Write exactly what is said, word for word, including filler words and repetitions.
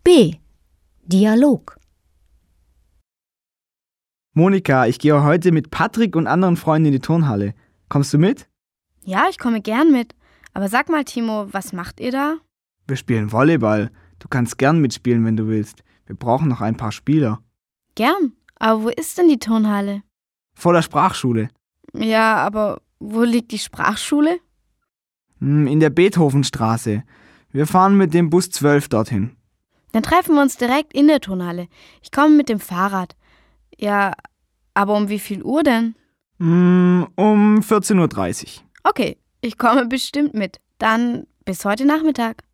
B. Dialog. Monika, ich gehe heute mit Patrick und anderen Freunden in die Turnhalle. Kommst du mit? Ja, ich komme gern mit. Aber sag mal, Timo, was macht ihr da? Wir spielen Volleyball. Du kannst gern mitspielen, wenn du willst. Wir brauchen noch ein paar Spieler. Gern. Aber wo ist denn die Turnhalle? Vor der Sprachschule. Ja, aber wo liegt die Sprachschule? In der Beethovenstraße. Wir fahren mit dem Bus zwölf dorthin. Dann treffen wir uns direkt in der Turnhalle. Ich komme mit dem Fahrrad. Ja, aber um wie viel Uhr denn? Um vierzehn Uhr dreißig. Okay, ich komme bestimmt mit. Dann bis heute Nachmittag.